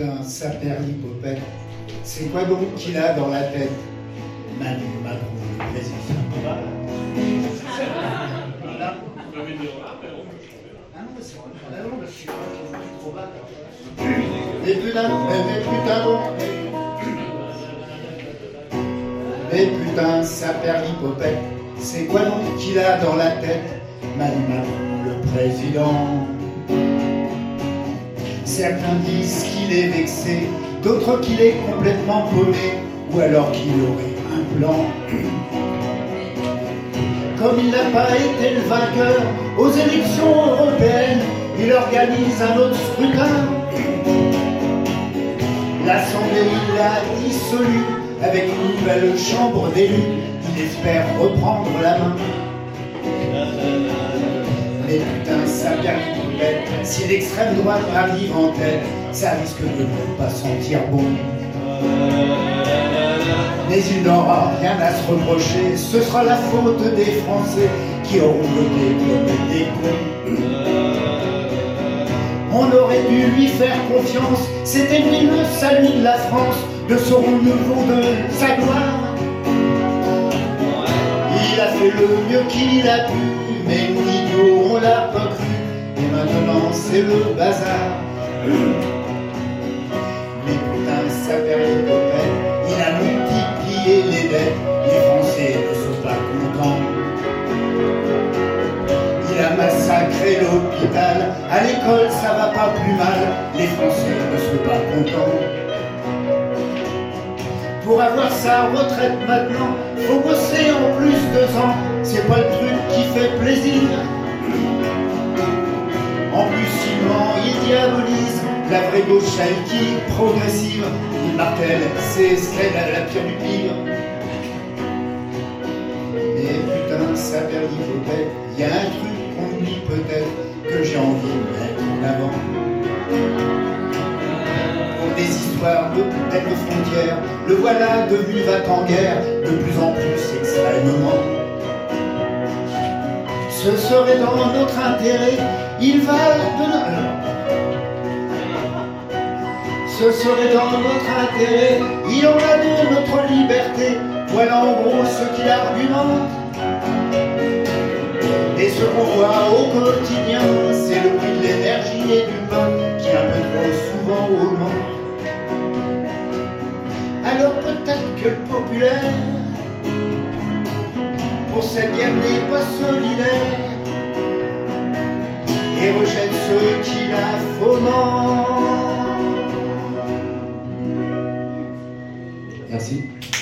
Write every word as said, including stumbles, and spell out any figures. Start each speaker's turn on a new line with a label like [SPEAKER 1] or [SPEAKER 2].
[SPEAKER 1] putain, ça perd l'hypopète. C'est quoi donc qu'il a dans la tête? Manu Macron, le président. Mais putain, mais putain bon. Mais putain, ça perd l'hypopète. C'est quoi donc qu'il a dans la tête? Manu Macron, le président. Certains disent qu'il est vexé, d'autres qu'il est complètement paumé, ou alors qu'il aurait un plan. Comme il n'a pas été le vainqueur aux élections européennes, il organise un autre scrutin. L'Assemblée il l'a dissolue avec une nouvelle chambre d'élus. Il espère reprendre la main. Mais putain, ça perd l'hypopète. Si l'extrême droite arrive en tête, ça risque de ne pas sentir bon. Mais il n'aura rien à se reprocher. Ce sera la faute des Français qui auront voté comme des cons. On aurait dû lui faire confiance. C'était lui le salut de la France, de son renouveau, de sa gloire. Il a fait le mieux qu'il a pu, mais nous idiots on l'a pas cru. Et maintenant c'est le bazar. Mais putain, ça perd l'hypopète. Il a multiplié les dettes. Les Français ne sont pas contents. Il a massacré l'hôpital. À l'école ça va pas plus mal. Les Français ne sont pas contents. Pour avoir sa retraite maintenant, faut bosser en plus deux ans. C'est pas le truc qui fait plaisir. En plus il ment, il diabolise la vraie gauche qui progressive. Il martèle, c'est ce qu'elle a la pire du pire. Mais putain, ça perd l'hypopète. Y a un truc qu'on oublie peut-être, que j'ai envie de mettre en avant. Pour des histoires de putaines de frontières, le voilà devenu va-t-en-guerre, de plus en plus extrêmement. Ce serait dans notre intérêt, il va de notre... Ce serait dans notre intérêt, il en a de notre liberté. Voilà en gros ce qu'il argumente. Et ce qu'on voit au quotidien, c'est le prix de l'énergie et du pain qui un peu trop souvent augmente. Alors peut-être que le populaire, pour cette guerre n'est pas solidaire, et rejette ceux qui la fomentent.
[SPEAKER 2] Merci.